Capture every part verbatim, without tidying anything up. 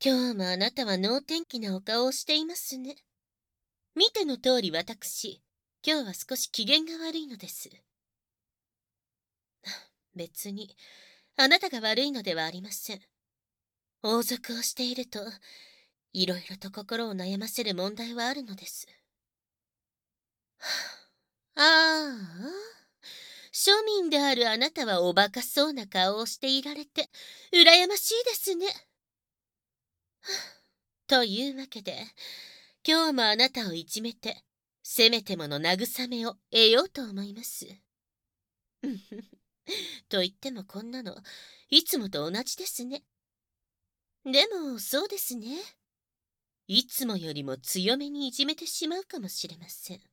今日もあなたは能天気なお顔をしていますね。見ての通り私、今日は少し機嫌が悪いのです。別に、あなたが悪いのではありません。王族をしていると、いろいろと心を悩ませる問題はあるのです。ああ、庶民であるあなたはおバカそうな顔をしていられて、羨ましいですね。というわけで、今日もあなたをいじめて、せめてもの慰めを得ようと思います。と言ってもこんなの、いつもと同じですね。でも、そうですね。いつもよりも強めにいじめてしまうかもしれません。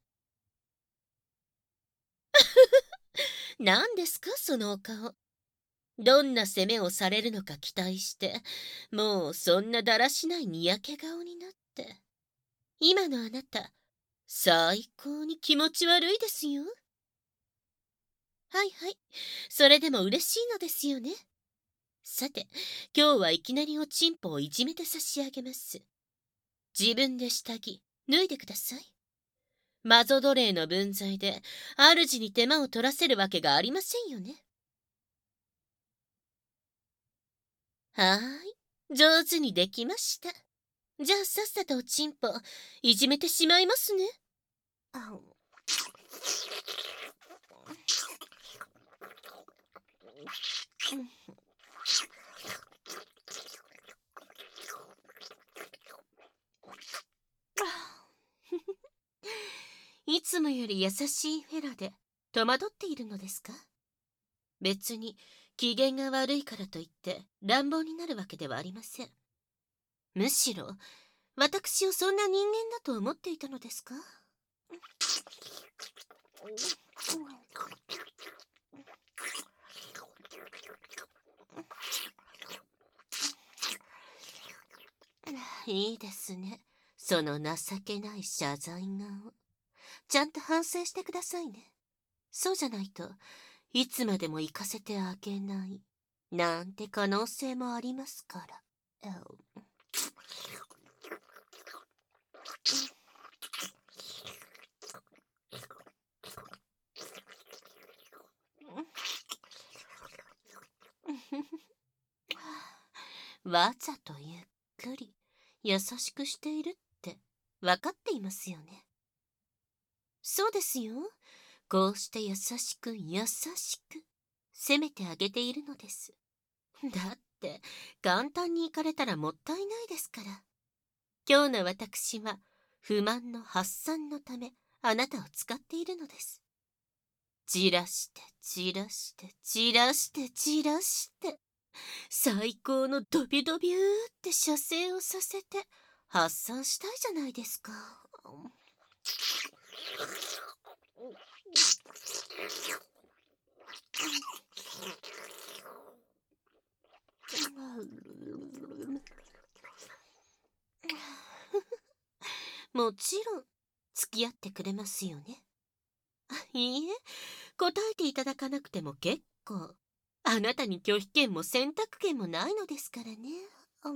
何ですか、そのお顔。どんな攻めをされるのか期待して、もうそんなだらしないにやけ顔になって。今のあなた、最高に気持ち悪いですよ。はいはい。それでも嬉しいのですよね。さて、今日はいきなりおちんぽをいじめて差し上げます。自分で下着、脱いでください。マゾ奴隷の分際で、主に手間を取らせるわけがありませんよね。はーい。上手にできました。じゃあさっさとおちんぽ、いじめてしまいますね。あいつもより優しいフェラで戸惑っているのですか？別に機嫌が悪いからといって乱暴になるわけではありません。むしろ私をそんな人間だと思っていたのですか？いいですね。その情けない謝罪顔。ちゃんと反省してくださいね。そうじゃないといつまでも行かせてあげない。なんて可能性もありますから。わざとゆっくり優しくしているって分かっていますよね。そうですよ。こうして優しく優しく責めてあげているのです。だって簡単に行かれたらもったいないですから。今日の私は不満の発散のためあなたを使っているのです。じらしてじらしてじらしてじらして最高のドビドビューって射精をさせて発散したいじゃないですか。もちろん付き合ってくれますよね。いいえ、答えていただかなくても結構。あなたに拒否権も選択権もないのですからね。うん、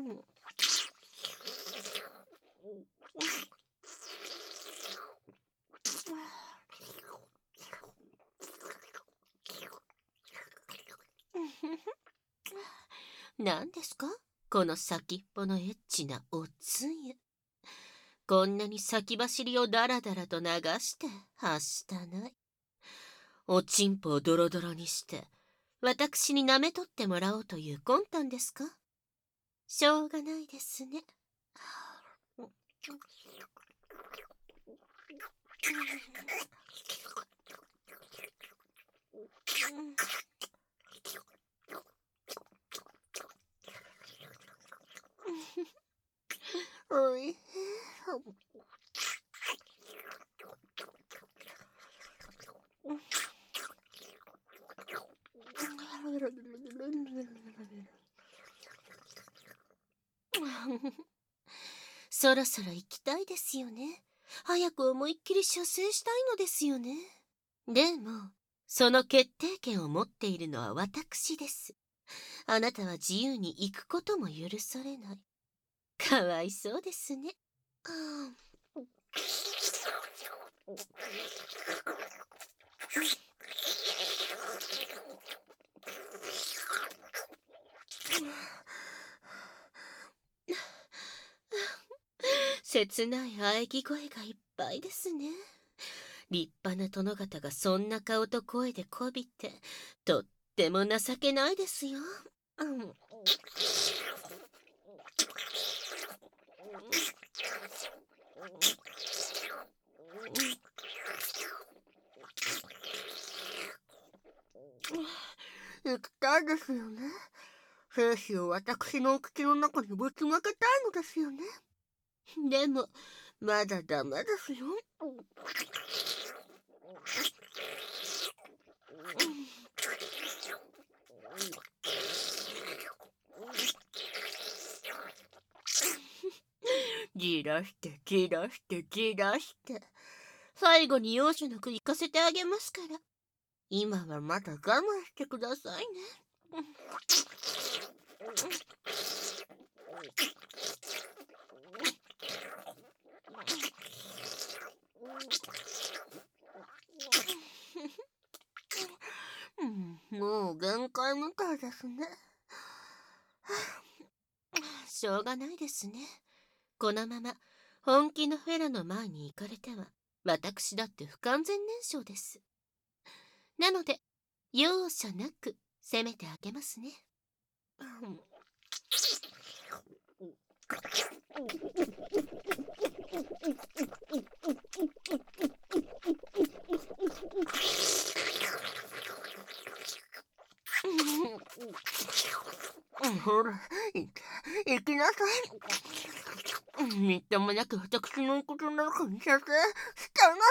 何ですかこの先っぽのエッチなおつゆ。こんなに先走りをダラダラと流してはしたない。おちんぽをドロドロにして私に舐めとってもらおうという魂胆ですか？しょうがないですね。おいそろそろ行きたいですよね。早く思いっきり射精したいのですよね。でも、その決定権を持っているのは私です。あなたは自由に行くことも許されない。 かわいそうですね。切ない喘ぎ声がいっぱいですね。立派な殿方がそんな顔と声でこびて、とっても情けないですよ。うん、行きたいですよね。精子を私のお口の中にぶちまけたいのですよね。でも、まだダメですよ。じらしてじらしてじらして、最後に容赦なく行かせてあげますから。今はまだ我慢してくださいね。うん、もう限界みたいですね。しょうがないですね。このまま本気のフェラの前に行かれては、私だって不完全燃焼です。なので、容赦なく攻めてあげますね。ほら、行きなさい。みっともなく私のことの中に射精しちゃいな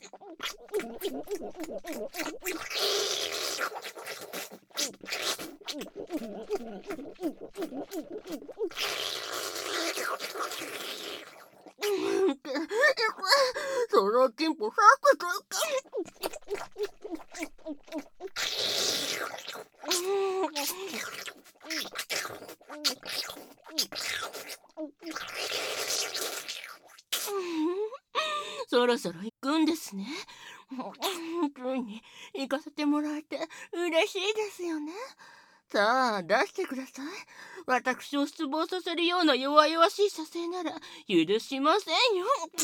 そのチンポさっくといかそろそろ行くんですね。本当に行かせてもらえて嬉しいですよね。さあ、出してください。私を失望させるような弱々しい射精なら許しませんよ。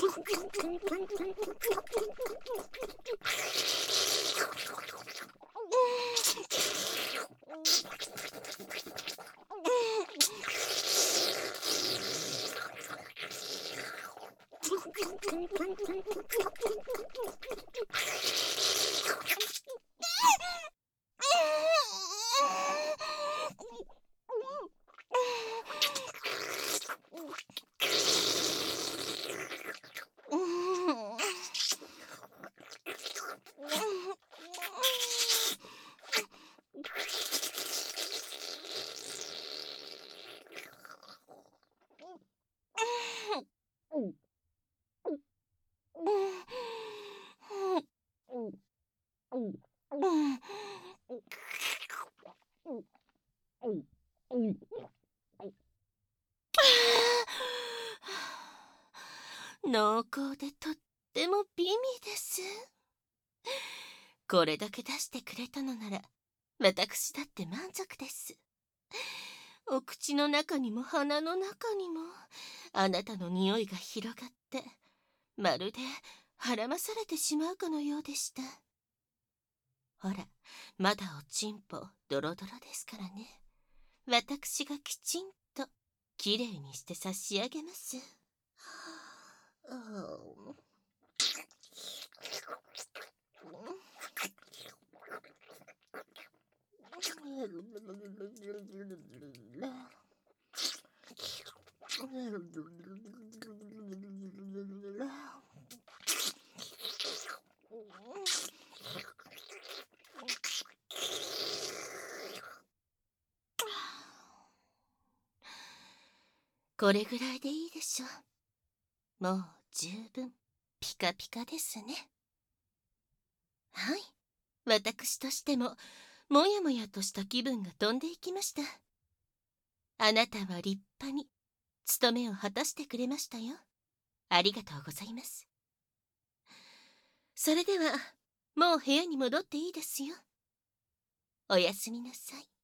濃厚でとっても美味です。これだけ出してくれたのなら私だって満足です。お口の中にも鼻の中にもあなたの匂いが広がってまるではらまされてしまうかのようでした。ほら、まだおちんぽドロドロですからね。私がきちんときれいにして差し上げます。これぐらいでいいでしょう。もう十分ピカピカですね。はい、私としてももやもやとした気分が飛んでいきました。あなたは立派に務めを果たしてくれましたよ。ありがとうございます。それでは、もう部屋に戻っていいですよ。おやすみなさい。